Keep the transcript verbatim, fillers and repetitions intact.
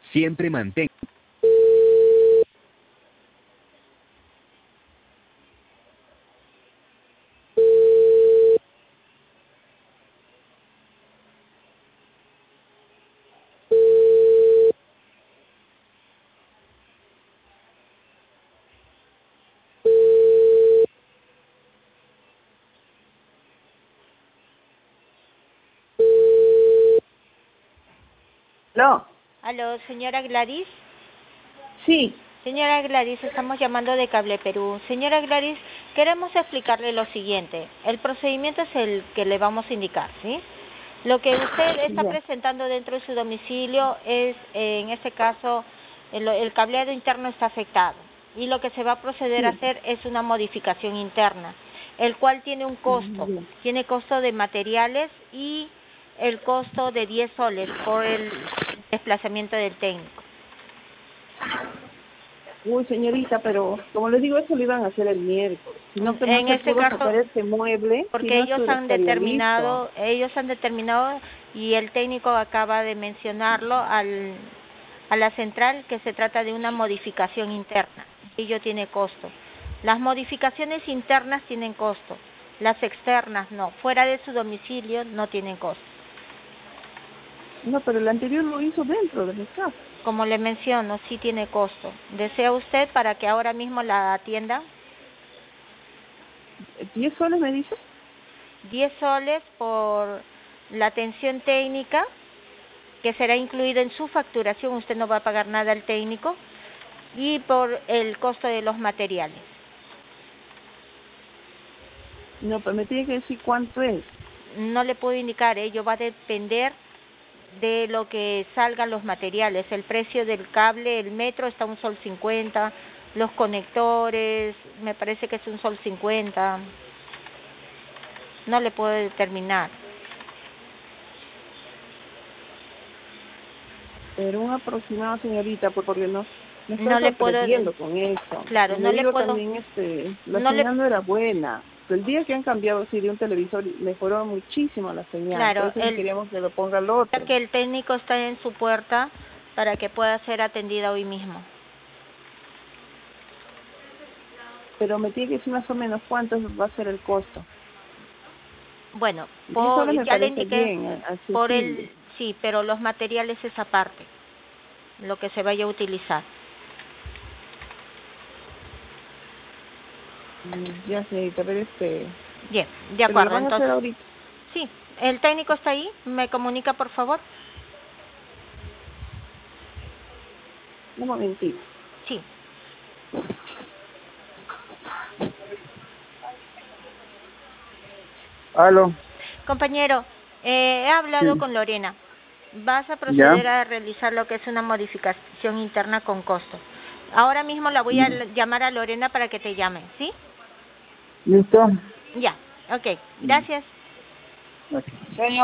Siempre mantenga. No, Aló, señora Gladys. sí, Señora Gladys, estamos llamando de Cable Perú. Señora Gladys, queremos explicarle lo siguiente. El procedimiento es el que le vamos a indicar, ¿sí? Lo que usted está ya. presentando dentro de su domicilio es, eh, en este caso, el, el cableado interno está afectado. Y lo que se va a proceder a Sí. hacer es una modificación interna, el cual tiene un costo. Ya. Tiene costo de materiales y el costo de diez soles por el desplazamiento del técnico. Uy, señorita, pero como les digo, eso lo iban a hacer el miércoles. Si no, que no En se este pudo caso, sacar este mueble, si porque no ellos estu- han estaría listo. determinado, ellos han determinado y el técnico acaba de mencionarlo al, a la central que se trata de una modificación interna. Ello tiene costo. Las modificaciones internas tienen costo, las externas no. Fuera de su domicilio no tienen costo. No, pero el anterior lo hizo dentro de mi casa. Como le menciono, sí tiene costo. ¿Desea usted para que ahora mismo la atienda? ¿Diez soles me dice? diez soles por la atención técnica, que será incluida en su facturación, usted no va a pagar nada al técnico, y por el costo de los materiales. No, pero me tiene que decir cuánto es. No le puedo indicar, ello va a depender de lo que salgan los materiales. El precio del cable, el metro está a un sol cincuenta, los conectores, me parece que es un sol cincuenta. No le puedo determinar. Pero un aproximado, señorita, pues porque no me está No le puedo, sorprendiendo con eso. claro, Como no le le digo puedo, también, este, la no le, señal no era buena. El día que han cambiado así de un televisor mejoró muchísimo la señal. Por claro, eso que el, queríamos que lo ponga al otro. que el técnico está en su puerta para que pueda ser atendida hoy mismo. Pero me tiene que decir más o menos cuánto va a ser el costo. Bueno, diez por, soles me ya le parece indiqué bien, a- por accesible. el, sí, pero los materiales es aparte, lo que se vaya a utilizar. Mm, Ya, señorita, pero este... Bien, de Pero lo acuerdo, van a hacer entonces, ahorita. sí, el técnico está ahí, me comunica por favor. Un momentito. Sí, Aló, compañero, eh, he hablado sí, con Lorena. Vas a ya, proceder a realizar lo que es una modificación interna con costo. Ahora mismo la voy a l- llamar a Lorena para que te llame, ¿sí? listo. Ya, ok, gracias. Ok. Señor.